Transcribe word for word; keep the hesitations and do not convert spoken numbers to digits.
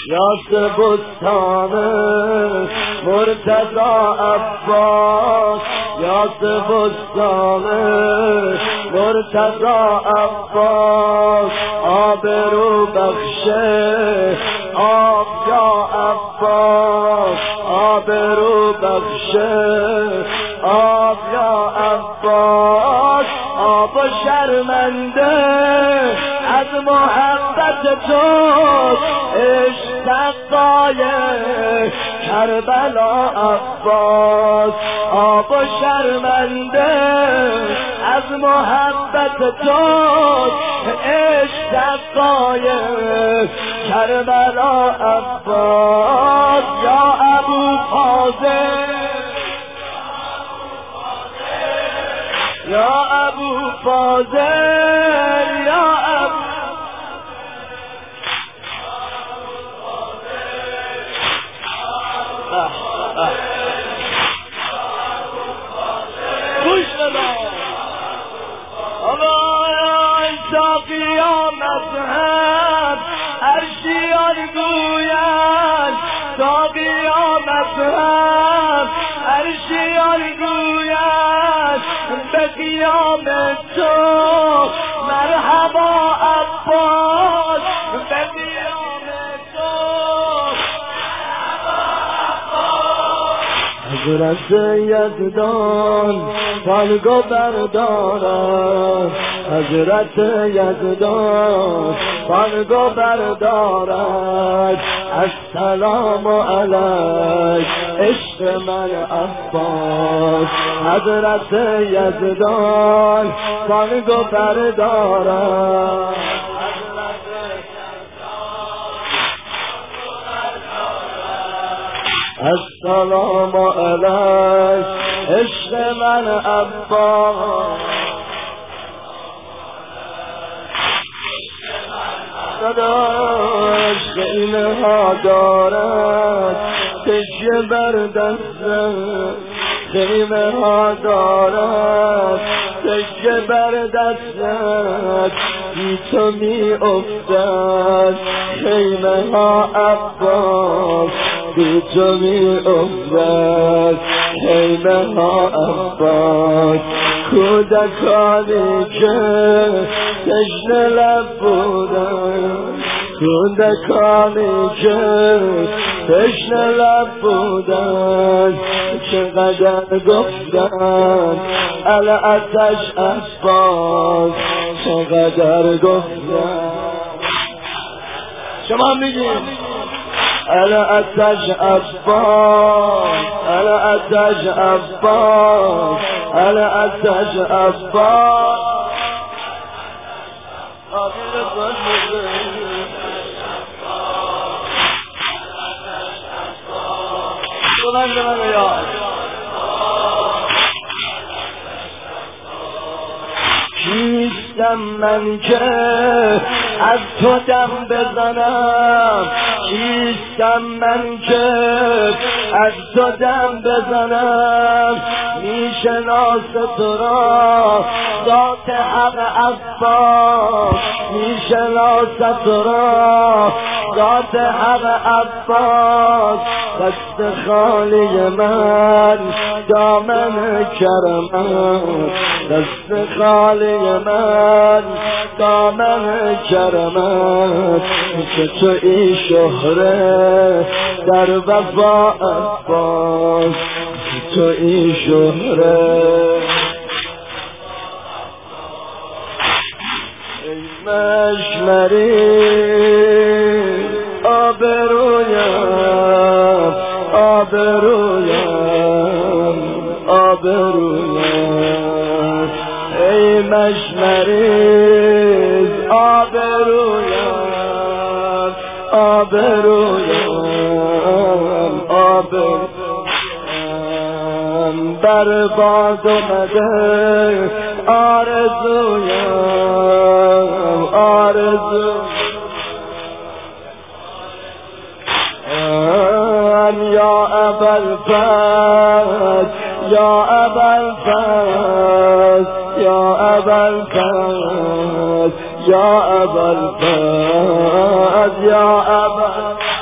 یاس بستان مرتضی عباس یاس بستان مرتضی عباس آبرو بخشه آب یا عباس آبرو بخشه آب یا عباس آب شرمنده از محبت تو عشق سقای کربلا عباس آب شرمنده از محبت تو عشق سقای کربلا عباس یا ابو فاضل یا ابو فاضل یا ابو گوش بدا آقای تا قیامت هم عرشیان گویند تا قیامت هم عرشیان گویند به قیام تو مرحبا عباس به قیام تو حضرت یزدان پالگو بردارد حضرت یزدان پالگو بردارد السلام علیک عشق من عباس حضرت یزدان پالگو بردارد السلام علیک عشق من عباس عشق اینها دارد تشیه بر دستم خیمه ها دارد تشیه بر دستم بی تو می افتد خیمه ها عباس بی تو می افتد خیمه ها عباس کودکانی که تشنه لب بودن کودکانی که تشنه لب بودن چقدر گفتن العتش عباس چقدر گفتن شما میگید العتش عباس العتش عباس العتش عباس کیستم من که از تو دم بزنم کیستم من که از تو دم بزنم میشناس تو را ذات حق عباس میشناس تو را ذات حق عباس دست خالی من دامن کرمت دست خالی من دامن کرمت که تو ای شهره در وفا عباس تو ای شهره ای مشمری آبرویم آبرویم آبرویم ای مشمری آبرویم آبرویم آبرویم برباد اومده آرزویم آرزویم یا ابوالفضل یا ابوالفضل یا ابوالفضل یا ابوالفضل یا ابوالفضل